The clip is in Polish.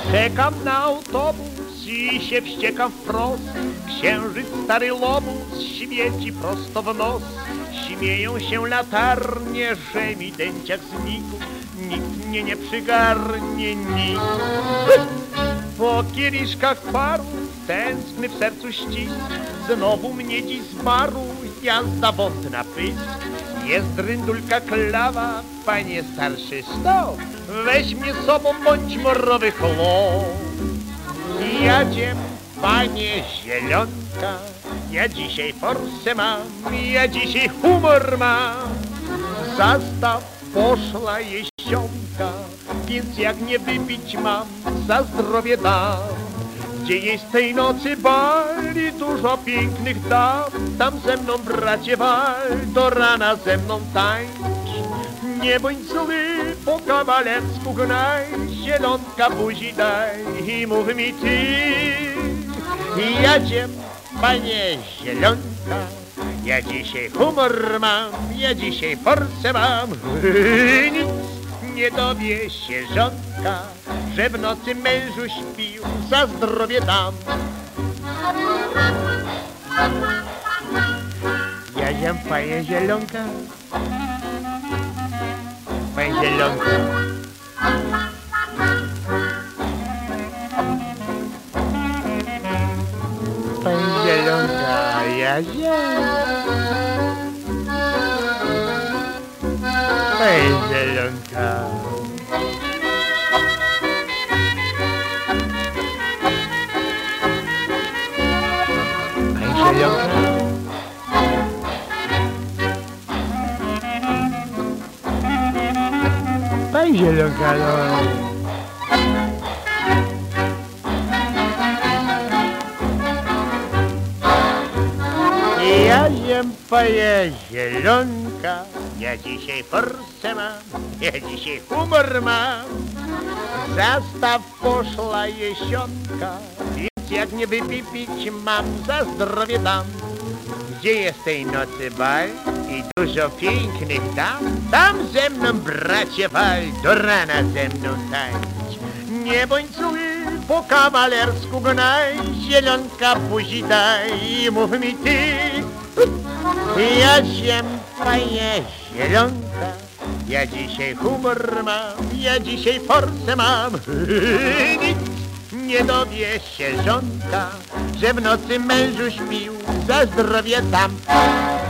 Czekam na autobus i się wściekam wprost. Księżyc stary lobus świeci prosto w nos. Śmieją się latarnie, że mi dęciak znikł. Nikt mnie nie przygarnie, nikt. Po kieliszkach paru tęskny w sercu ścisk. Znowu mnie dziś zmarł, jazda wątna pysk. Jest ryndulka klawa, panie starszy stop. Weź mnie sobą, bądź morowy chlop. Jadziem, panie zielonka, ja dzisiaj forsę mam, ja dzisiaj humor mam. Zastaw poszła jesionka, więc jak nie wypić mam, za zdrowie dam. Gdzie jest tej nocy bali dużo pięknych dam, tam ze mną bracie wal, do rana ze mną tańcz. Nie bądź zły, po kawalersku gnaj, zielonka buzi daj i mów mi ty. Jadziem, panie zielonka, ja dzisiaj humor mam, ja dzisiaj forsę mam. Nic nie dowie się żonka, że w nocy mężu śpił, za zdrowie dam. Jadziem, panie zielonka, panie zielonka. Panie zielonka, jadziem. Panie zielonka. Panie zielonka. Panie zielonka, no. Ja jem, panie zielonka, ja dzisiaj forsę mam, ja dzisiaj humor mam. Zastaw poszła jesionka, więc jak nie wypić mam, za zdrowie dam. Gdzie jest tej nocy bal i dużo pięknych dam, tam ze mną bracie wal, do rana ze mną tańcz. Nie bądź zły, po kawalersku gnaj, zielonka buzi daj i mów mi ty. Jadziem, panie zielonka, ja dzisiaj humor mam, ja dzisiaj forsę mam. Nic nie dowie się żonka, że w nocy mężu śpił, za zdrowie dam.